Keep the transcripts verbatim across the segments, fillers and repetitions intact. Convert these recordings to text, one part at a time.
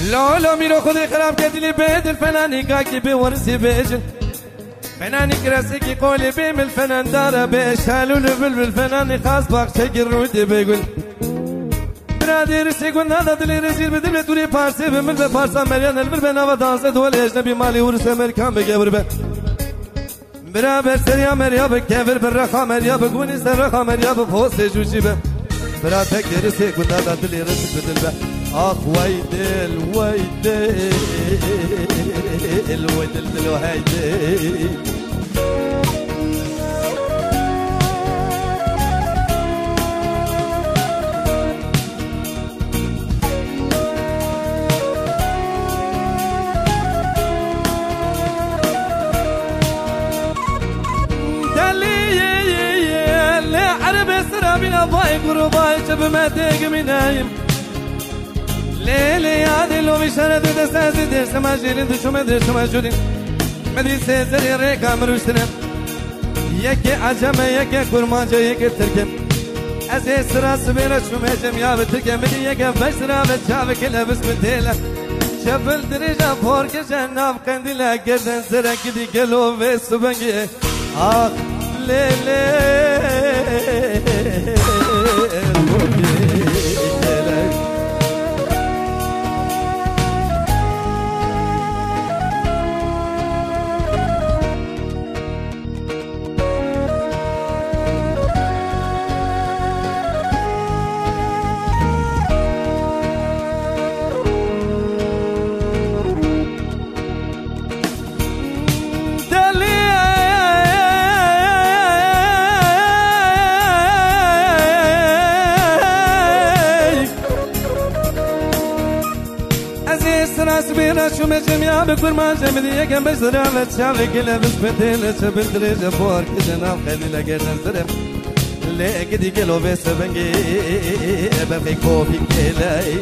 لا لا میرو خودی خراب کردی لی بدل فنانی قاکی به ورسی بیجن فنانی کرسی کی قولی بیم الفنان داره بیش هلول بلبل فنانی خاص باقچه گرودی بگل برادی رسی گل نادا دلی رسیل بدل به دوری پارسی بمل به پارسا مریان البر به نوا دانسه دول اجنبی مالی ورس امریکان بگبر به برابر سریا مریا بکفر برخا مریا بگونی سر رخا مریا بپوست جوشی به برا تک رسی گل نادا دلی رسی بدل به آخ ويدل ويدل ويدل دل وهيدل دلي عربي سرابينا ضايق ورضاي شب ما تيق نايم ليلي هذه لو بشرد دستازي ديش ما جيرين دشو ما ديش ما جودين مدري سيزري ريكا مروشتنا يكي عجمة يكي كرمانجا يكي تركم ازي سرا سبيرا شو ميجم يا بتركم مدي يكي بشرا بتشافك لبس بتيلا شبل درجة فورك جناب قندلا قردن سرا كدي قلو بيسو بنجي آخ ليلي سبيرا شو مجمع بكل ما جمدي كم بزرع لتشافي كلا بس بدل شبل درجة فور كجنا خلي لقينا نزرم اللي قدي كيلو بس بنجي بفي كوفي كلاي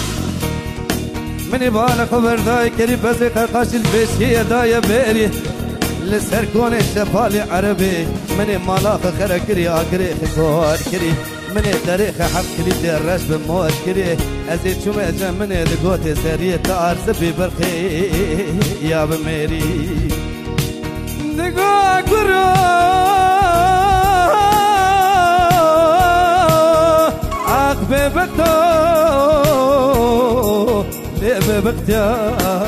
مني بالا خبر داي كري بس قرقاش البشي داي بيري لسر كون الشفالي عربي مني مالاخ خركري اقري خكور كري مني تاريخ حق كلي درش بموت كري ازيد شو مجا مني لقوتي سريه تعرس ببرخي يا بميري دقوا قرو عقب بكتو ليه بكتو